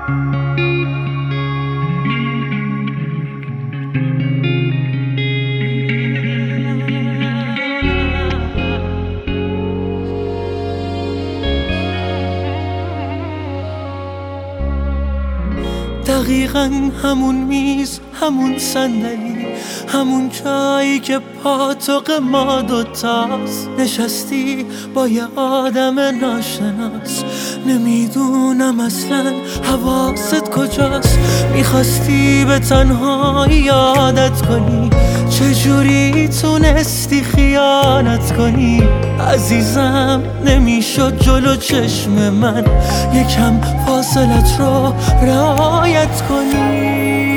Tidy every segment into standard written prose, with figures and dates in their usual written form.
دقیقاً همون میز، همون صندلی، همون جایی که پاتوق ما دوتاست. نشستی با یه آدم ناشناس، نمیدونم اصلا حواست کجاست. میخواستی به تنهایی یادت کنی، چجوری تونستی خیانت کنی؟ عزیزم نمیشد جلو چشم من یکم فاصلت رو رعایت کنی.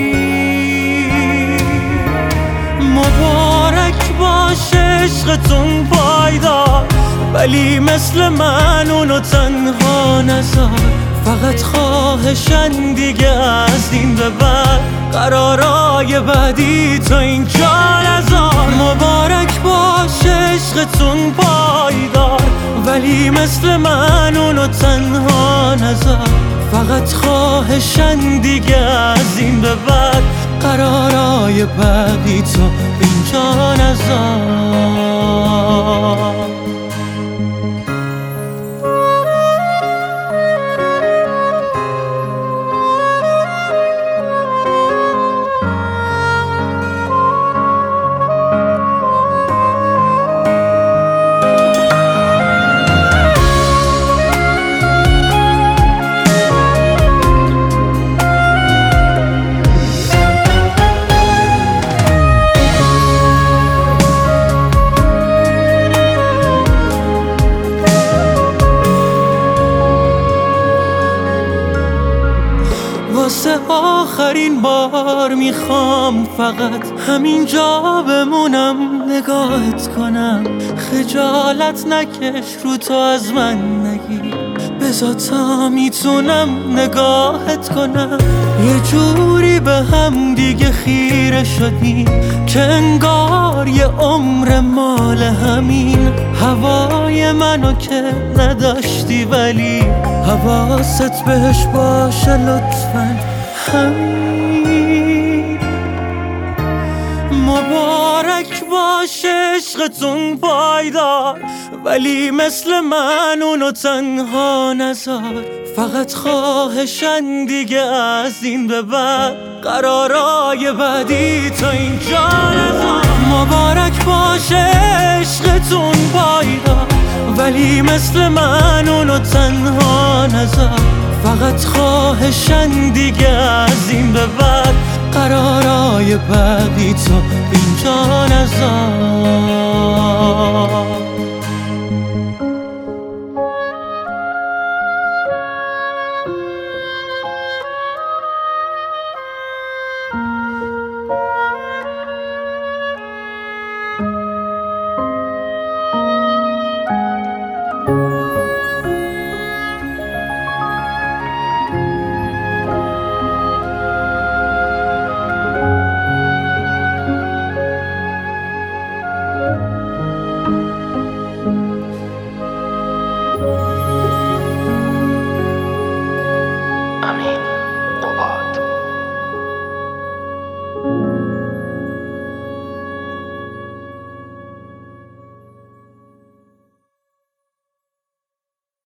مبارک باشه عشقتون پایدار، ولی مثل من اونو تنها نذار. فقط خواهشن دیگه از این به بعد قرارای بعدی تا اینجا نذار. مبارک باشه عشقتون پایدار، ولی مثل من اونو تنها نذار. فقط خواهشن دیگه از این به بعد قرارای بعدی تا اینجا نذار. واسه آخرین بار میخوام فقط همینجا بمونم، نگاهت کنم. خجالت نکش رو تو از من نگیر، بذار تا میتونم نگاهت کنم. یه جوری به هم دیگه خیره شدیم که انگار یه عمر مال همین. هوای منو که نداشتی ولی حواست بهش باشه لطفاً همین. مبارک باشه عشقتون پایدار، ولی مثل من اونو تنها نذار. فقط خواهشن دیگه از این به بعد قرارای بعدی تا اینجا نذار. مبارک باشه عشقتون پایدار، ولی مثل من اونو تنها نذار. فقط خواهشن دیگه از این به بعد قرارای بعدی تا اینجا نذار.